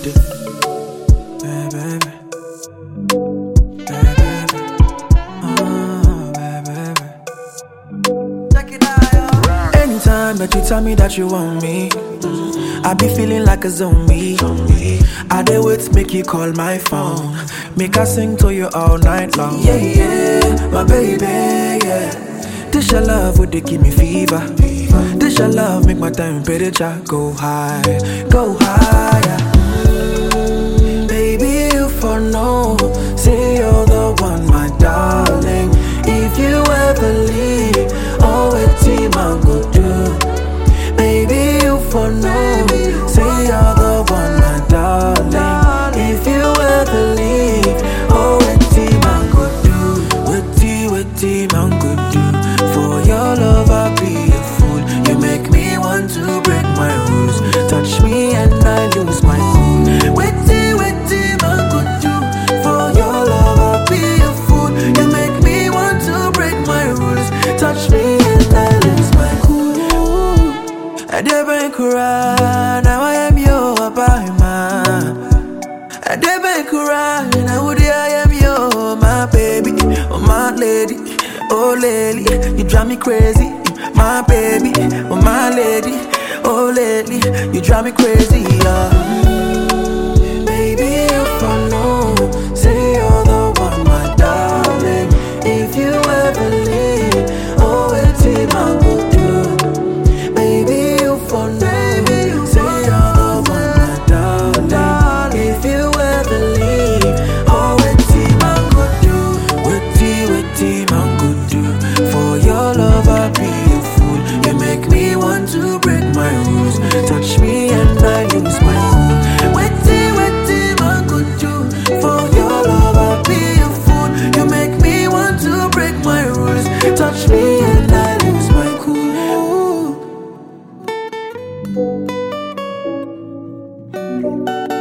do. Hey, baby. Hey, baby. Oh, baby. Check it out, yo. Anytime that you tell me that you want me, I be feeling like a zombie. I dey wait, make you call my phone. Make I sing to you all night long. Yeah, yeah, my baby, yeah. This your love, would they give me fever? This your love, make my temperature go high, go higher. Baby, you for know, say you're the one, my darling. If you ever leave, oh, it's team I go do. Baby, you for know, say you're the one, my darling. If you ever leave, oh, it's team I go do. What team I go do? For your love, I'll be a fool. You make me want to break my rules. Touch me and I lose my cool. What team I go do? For your love, I'll be a fool. You make me want to break my rules. Touch me and I lose my cool. I didn't cry, now I am your man. I didn't cry, now I am your my baby, oh my lady, oh lady, you drive me crazy, my baby, oh my lady, oh lady, you drive me crazy, Baby, if I know, say you're the one, my darling. If you ever leave, oh, it's in my good do. Baby, if I know, say you're the one, my darling. If you ever leave, oh, it's in my good do. What my good do? For your love, I'll be a fool. You make me want to break my rules. Touch me and I lose my cool. What my good do? For your love, I'll be a fool. You make me want to break my rules. Touch me and I lose my cool.